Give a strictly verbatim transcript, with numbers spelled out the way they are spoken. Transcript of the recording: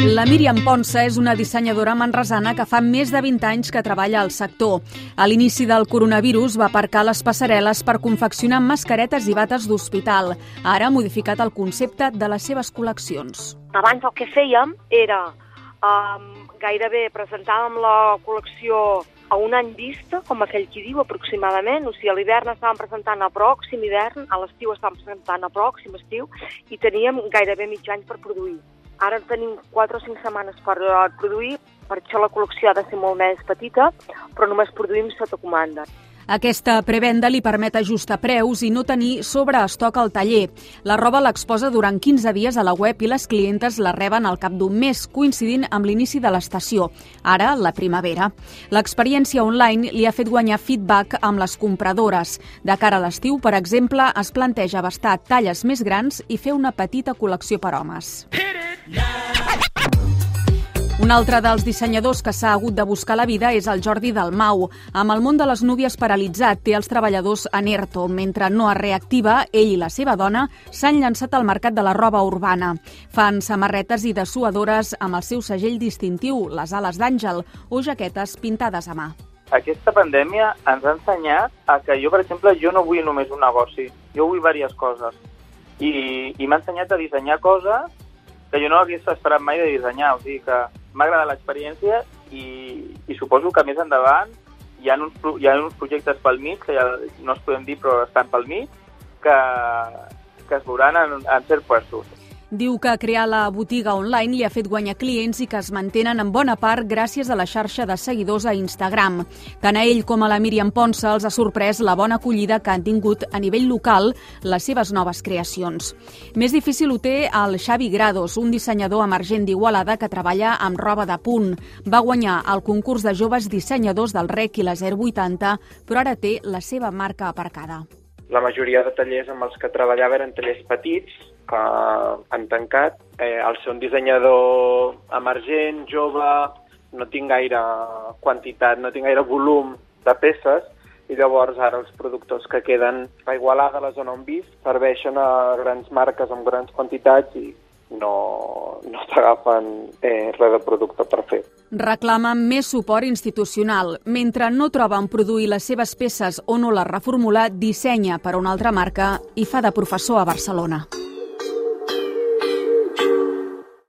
La Míriam Ponsa és una dissenyadora manresana que fa més de vint anys que treballa al sector. A l'inici del coronavirus va aparcar les passarel·les per confeccionar mascaretes i bates d'hospital. Ara ha modificat el concepte de les seves col·leccions. Abans el que fèiem era um, gairebé presentàvem la col·lecció a un any vista, com aquell qui diu, aproximadament. O sigui, a l'hivern estàvem presentant a pròxim hivern, a l'estiu estàvem presentant a pròxim estiu, i teníem gairebé mig any per produir. Ara tenim quatre o cinc setmanes per produir, per això la col·lecció ha de ser molt més petita, però només produïm sota comanda. Aquesta prevenda li permet ajustar preus i no tenir sobreestoc al taller. La roba l'exposa durant quinze dies a la web i les clientes la reben al cap d'un mes, coincidint amb l'inici de l'estació, ara la primavera. L'experiència online li ha fet guanyar feedback amb les compradores. De cara a l'estiu, per exemple, es planteja abastar talles més grans i fer una petita col·lecció per homes. Un altre dels dissenyadors que s'ha hagut de buscar la vida és el Jordi Dalmau. Amb el món de les núvies paralitzat, té els treballadors en ERTO. Mentre no es reactiva, ell i la seva dona s'han llançat al mercat de la roba urbana. Fan samarretes i dessuadores amb el seu segell distintiu, les ales d'àngel, o jaquetes pintades a mà. Aquesta pandèmia ens ha ensenyat a que jo, per exemple, jo no vull només un negoci, jo vull diverses coses. I, i m'ha ensenyat a dissenyar coses que jo no hagués esperat mai de dissenyar, o sigui que m'ha agradat l'experiència i, i suposo que més endavant hi ha uns, hi ha uns projectes pel mig, que ja no es podem dir però estan pel mig, que, que es veuran en, en certs puestos. Diu que crear la botiga online li ha fet guanyar clients i que es mantenen en bona part gràcies a la xarxa de seguidors a Instagram. Tant a ell com a la Míriam Ponsa els ha sorprès la bona acollida que han tingut a nivell local les seves noves creacions. Més difícil ho té el Xavi Grados, un dissenyador emergent d'Igualada que treballa amb roba de punt. Va guanyar el concurs de joves dissenyadors del R E C i la zero vuitanta, però ara té la seva marca aparcada. La majoria de tallers amb els que treballava eren tallers petits, que han tancat. Eh, al ser un dissenyador emergent, jove, no tinc gaire quantitat, no tinc gaire volum de peces, i llavors ara els productors que queden a Igualada, a la zona on visc, serveixen a grans marques amb grans quantitats i no, no s'agafen eh, res de producte per fer. Reclama més suport institucional. Mentre no troba on produir les seves peces o no les reformula, dissenya per a una altra marca i fa de professor a Barcelona.